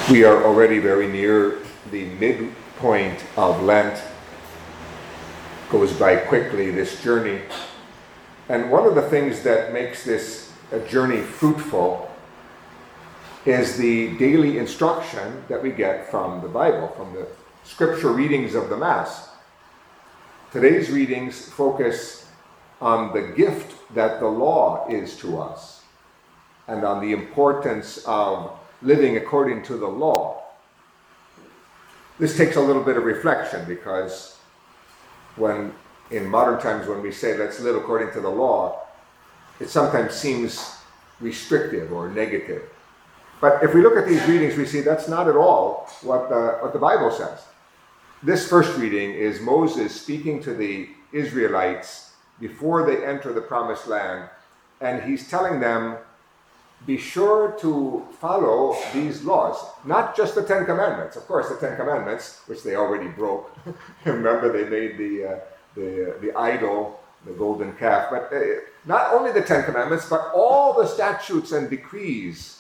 We are already very near the midpoint of Lent. Goes by quickly, this journey. And one of the things that makes this journey fruitful is the daily instruction that we get from the Bible, from the scripture readings of the Mass. Today's readings focus on the gift that the law is to us and on the importance of living according to the law. This takes a little bit of reflection because in modern times when we say let's live according to the law, it sometimes seems restrictive or negative. But if we look at these readings, we see that's not at all what the Bible says. This first reading is Moses speaking to the Israelites before they enter the Promised Land, and he's telling them, be sure to follow these laws, not just the Ten Commandments. Of course, the Ten Commandments, which they already broke. Remember, they made the idol, the golden calf. But not only the Ten Commandments, but all the statutes and decrees.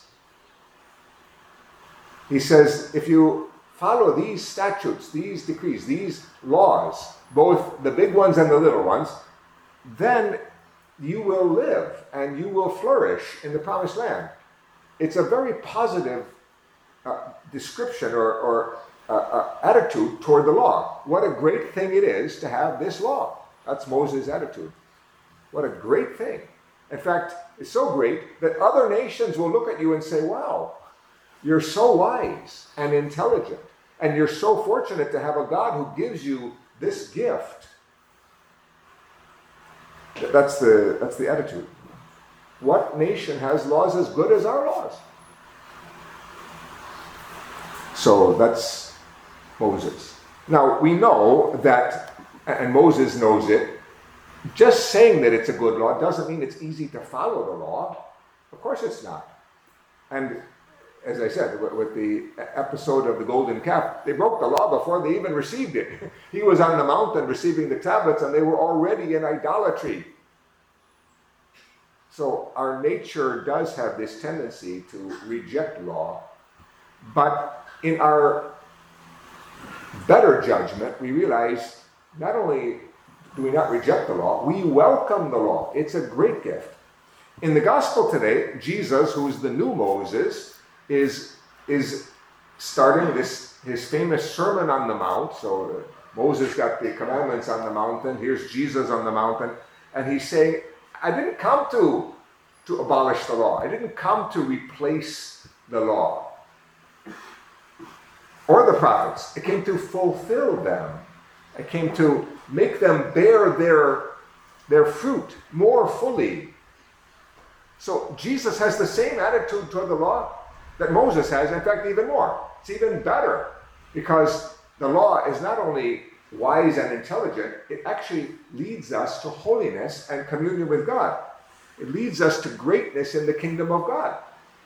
He says, if you follow these statutes, these decrees, these laws, both the big ones and the little ones, then you will live and you will flourish in the Promised Land. It's a very positive description or attitude toward the law. What a great thing it is to have this law. That's Moses' attitude. What a great thing. In fact, it's so great that other nations will look at you and say, wow, you're so wise and intelligent, and you're so fortunate to have a God who gives you this gift. That's the attitude. What nation has laws as good as our laws? So that's Moses. Now we know that, and Moses knows it, just saying that it's a good law doesn't mean it's easy to follow the law. Of course it's not. And as I said, with the episode of the golden calf, they broke the law before they even received it. He was on the mountain receiving the tablets, and they were already in idolatry. So our nature does have this tendency to reject law, but in our better judgment, we realize not only do we not reject the law, we welcome the law. It's a great gift. In the gospel today, Jesus, who is the new Moses, is starting his famous Sermon on the Mount. So Moses got the commandments on the mountain. Here's Jesus on the mountain. And he's saying, I didn't come to abolish the law. I didn't come to replace the law or the prophets. I came to fulfill them. I came to make them bear their fruit more fully. So Jesus has the same attitude toward the law that Moses has, in fact, even more. It's even better, because the law is not only wise and intelligent, it actually leads us to holiness and communion with God. It leads us to greatness in the kingdom of God.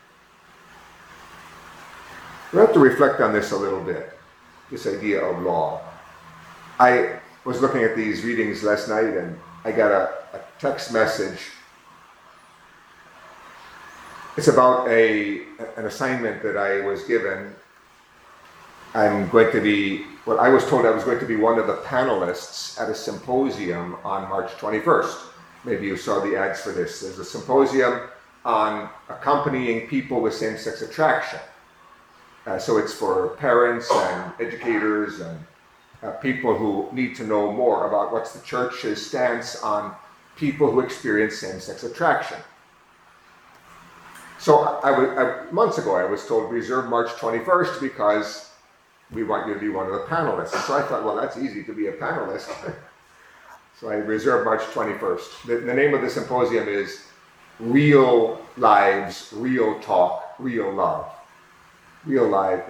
We have to reflect on this a little bit, this idea of law. I was looking at these readings last night, and I got a text message. It's about an assignment that I was given. I was told I was going to be one of the panelists at a symposium on March 21st. Maybe you saw the ads for this. There's a symposium on accompanying people with same-sex attraction. So it's for parents and educators and people who need to know more about what's the church's stance on people who experience same-sex attraction. So months ago I was told reserve March 21st because we want you to be one of the panelists. So I thought, well, that's easy to be a panelist. So I reserved March 21st. The name of the symposium is Real Lives, Real Talk, Real Love. Real lives,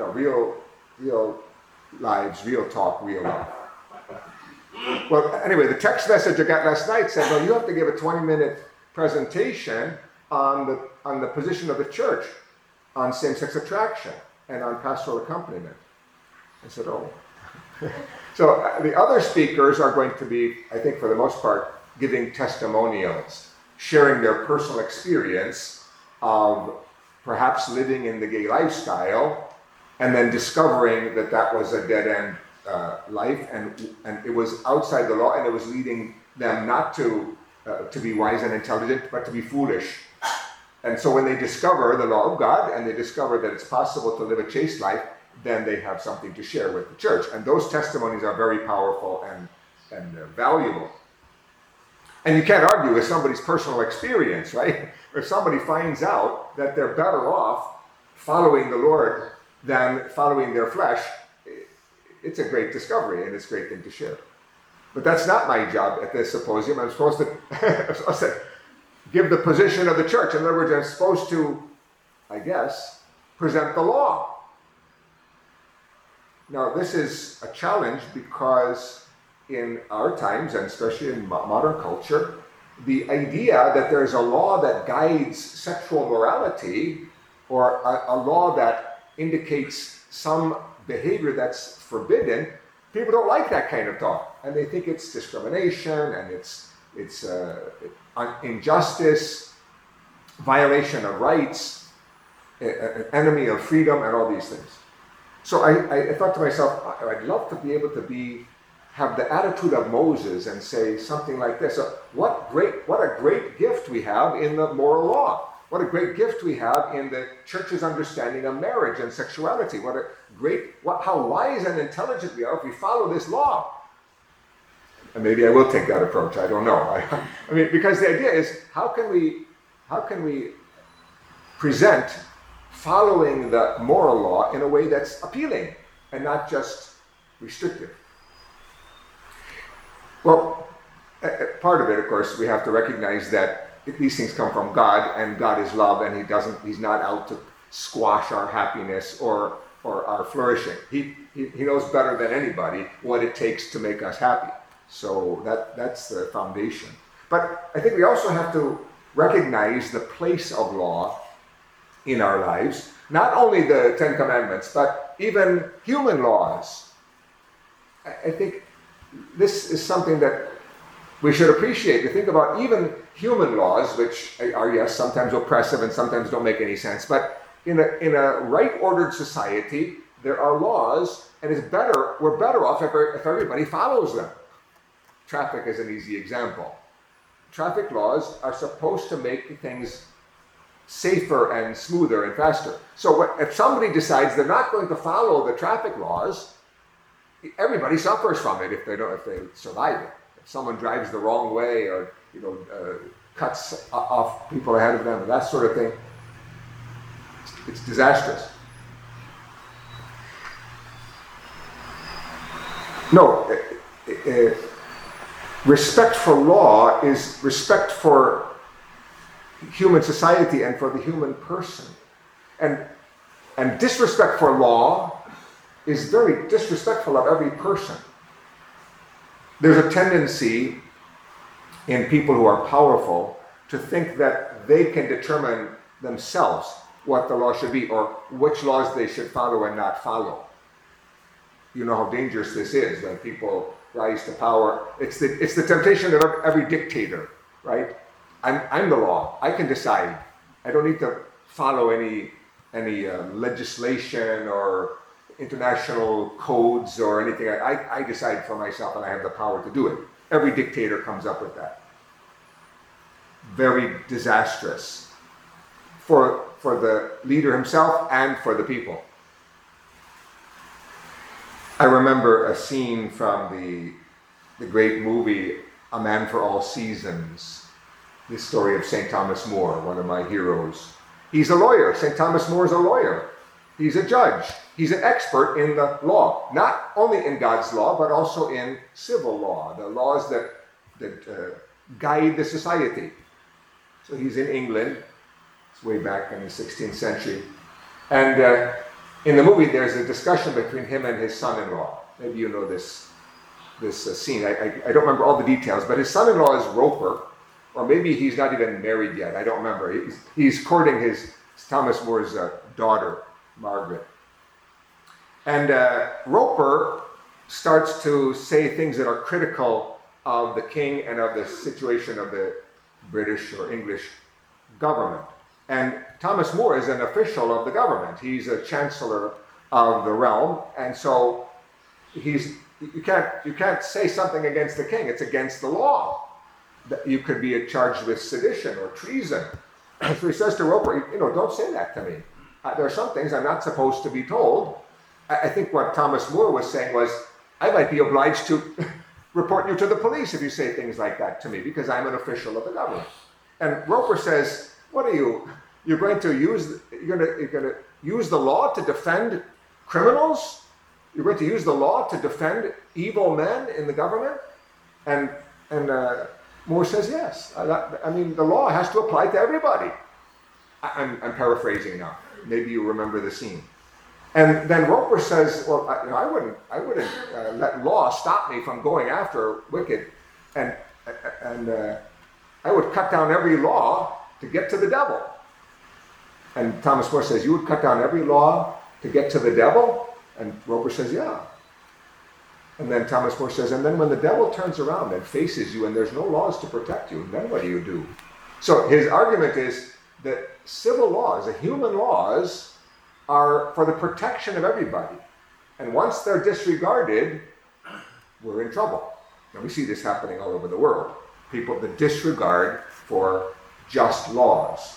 real talk, real love. Well, anyway, the text message I got last night said, well, you have to give a 20-minute presentation on the position of the church on same-sex attraction and on pastoral accompaniment. I said, oh. So the other speakers are going to be, I think for the most part, giving testimonials, sharing their personal experience of perhaps living in the gay lifestyle and then discovering that that was a dead-end life, and it was outside the law, and it was leading them not to be wise and intelligent, but to be foolish. And so when they discover the law of God, and they discover that it's possible to live a chaste life, then they have something to share with the church. And those testimonies are very powerful and valuable. And you can't argue with somebody's personal experience, right? If somebody finds out that they're better off following the Lord than following their flesh, it's a great discovery, and it's a great thing to share. But that's not my job at this symposium. I'm supposed to give the position of the church. In other words, I'm supposed to, I guess, present the law. Now, this is a challenge because in our times, and especially in modern culture, the idea that there's a law that guides sexual morality, or a law that indicates some behavior that's forbidden, people don't like that kind of talk, and they think it's discrimination, and it's injustice, violation of rights, an enemy of freedom, and all these things. So I thought to myself, I'd love to be able to have the attitude of Moses and say something like this. So what a great gift we have in the moral law. What a great gift we have in the church's understanding of marriage and sexuality. How wise and intelligent we are if we follow this law. And maybe I will take that approach. I don't know. I mean, because the idea is, how can we present following the moral law in a way that's appealing and not just restrictive? Well, part of it, of course, we have to recognize that these things come from God, and God is love, and He's not out to squash our happiness or our flourishing. He knows better than anybody what it takes to make us happy. So that's the foundation. But I think we also have to recognize the place of law in our lives. Not only the Ten Commandments, but even human laws. I think this is something that we should appreciate. We think about even human laws, which are, yes, sometimes oppressive and sometimes don't make any sense. But in a right-ordered society, there are laws, and we're better off if everybody follows them. Traffic is an easy example. Traffic laws are supposed to make things safer and smoother and faster. So if somebody decides they're not going to follow the traffic laws, everybody suffers from it if they survive it. If someone drives the wrong way, or cuts off people ahead of them, that sort of thing, it's disastrous. No, respect for law is respect for human society and for the human person. And disrespect for law is very disrespectful of every person. There's a tendency in people who are powerful to think that they can determine themselves what the law should be, or which laws they should follow and not follow. You know how dangerous this is when people rise to power. It's the temptation of every dictator, right? I'm the law. I can decide. I don't need to follow any legislation or international codes or anything. I decide for myself, and I have the power to do it. Every dictator comes up with that. Very disastrous for the leader himself and for the people. I remember a scene from the great movie A Man for All Seasons, the story of St. Thomas More, one of my heroes. He's a lawyer. St. Thomas More is a lawyer. He's a judge. He's an expert in the law, not only in God's law, but also in civil law, the laws that guide the society. So he's in England. It's way back in the 16th century. And in the movie, there's a discussion between him and his son-in-law. Maybe you know this scene. I don't remember all the details, but his son-in-law is Roper, or maybe he's not even married yet. I don't remember. He's courting Thomas More's daughter, Margaret. And Roper starts to say things that are critical of the king and of the situation of the British or English government. And Thomas More is an official of the government. He's a chancellor of the realm, and so you can't say something against the king. It's against the law. That you could be charged with sedition or treason. So he says to Roper, don't say that to me. There are some things I'm not supposed to be told. I think what Thomas More was saying was, I might be obliged to report you to the police if you say things like that to me, because I'm an official of the government. And Roper says, what are you? You're going to use the law to defend criminals? You're going to use the law to defend evil men in the government? And Moore says, yes. The law has to apply to everybody. I'm paraphrasing now. Maybe you remember the scene. And then Roper says, well, I wouldn't let law stop me from going after wicked, and I would cut down every law to get to the devil. And Thomas More says, you would cut down every law to get to the devil? And Roper says, yeah. And then Thomas More says, and then when the devil turns around and faces you and there's no laws to protect you, then what do you do? So his argument is that civil laws, the human laws, are for the protection of everybody. And once they're disregarded, we're in trouble. And we see this happening all over the world. People, the disregard for just laws.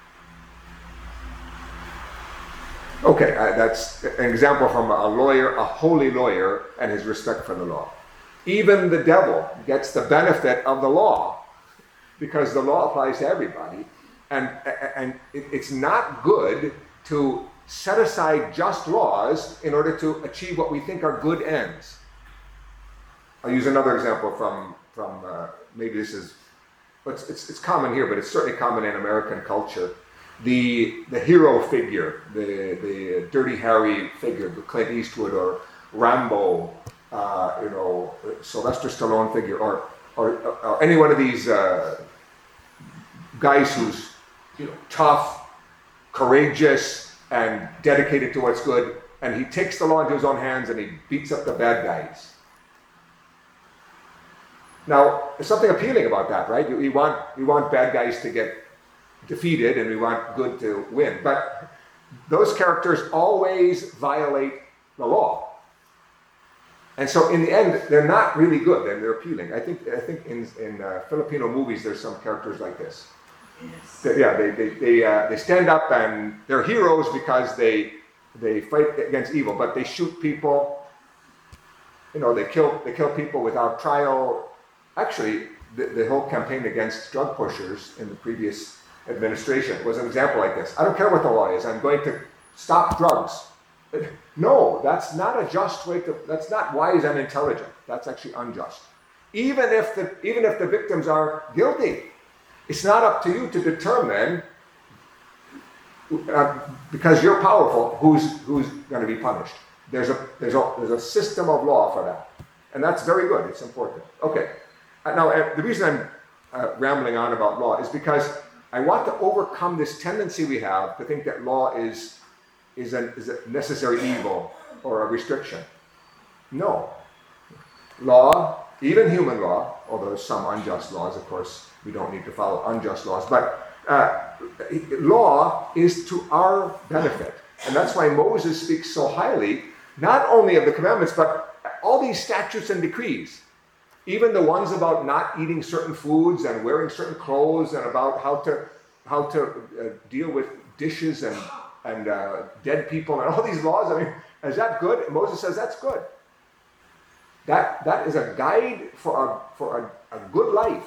Okay, that's an example from a lawyer, a holy lawyer, and his respect for the law. Even the devil gets the benefit of the law because the law applies to everybody. And it's not good to set aside just laws in order to achieve what we think are good ends. I'll use another example from maybe this is, it's common here, but it's certainly common in American culture. The hero figure, the Dirty Harry figure, the Clint Eastwood or Rambo, Sylvester Stallone figure, or any one of these guys who's tough, courageous, and dedicated to what's good, and he takes the law into his own hands and he beats up the bad guys. Now, there's something appealing about that, right? We want bad guys to get defeated and we want good to win. But those characters always violate the law. And so in the end, they're not really good and they're appealing. I think in Filipino movies, there's some characters like this. Yes. They stand up and they're heroes because they fight against evil, but they shoot people. They kill people without trial. Actually, the whole campaign against drug pushers in the previous administration was an example like this. I don't care what the law is. I'm going to stop drugs. No, that's not a just way to. That's not wise and intelligent. That's actually unjust. Even if the victims are guilty, it's not up to you to determine because you're powerful who's going to be punished. There's a system of law for that, and that's very good. It's important. Okay. Now the reason I'm rambling on about law is because I want to overcome this tendency we have to think that law is a necessary evil or a restriction. No. Law, even human law, although there's some unjust laws, of course, we don't need to follow unjust laws, but law is to our benefit. And that's why Moses speaks so highly, not only of the commandments, but all these statutes and decrees. Even the ones about not eating certain foods and wearing certain clothes and about how to deal with dishes and dead people and all these laws. I mean, is that good? Moses says that's good. That is a guide for a good life.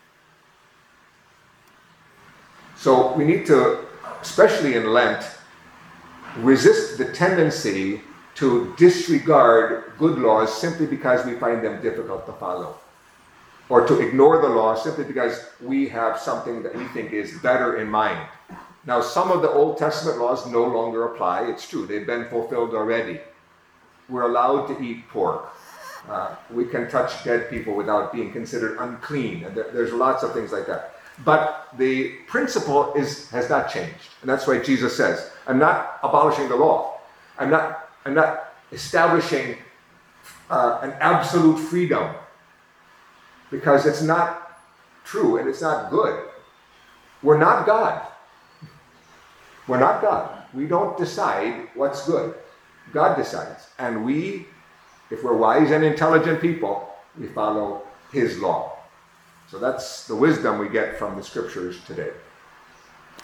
So we need to, especially in Lent, resist the tendency to disregard good laws simply because we find them difficult to follow, or to ignore the law simply because we have something that we think is better in mind. Now, some of the Old Testament laws no longer apply. It's true, they've been fulfilled already. We're allowed to eat pork. We can touch dead people without being considered unclean. And there's lots of things like that. But the principle has not changed. And that's why Jesus says, I'm not abolishing the law. I'm not establishing an absolute freedom, because it's not true and it's not good. We're not God. We're not God. We don't decide what's good. God decides. And we, if we're wise and intelligent people, we follow his law. So that's the wisdom we get from the scriptures today.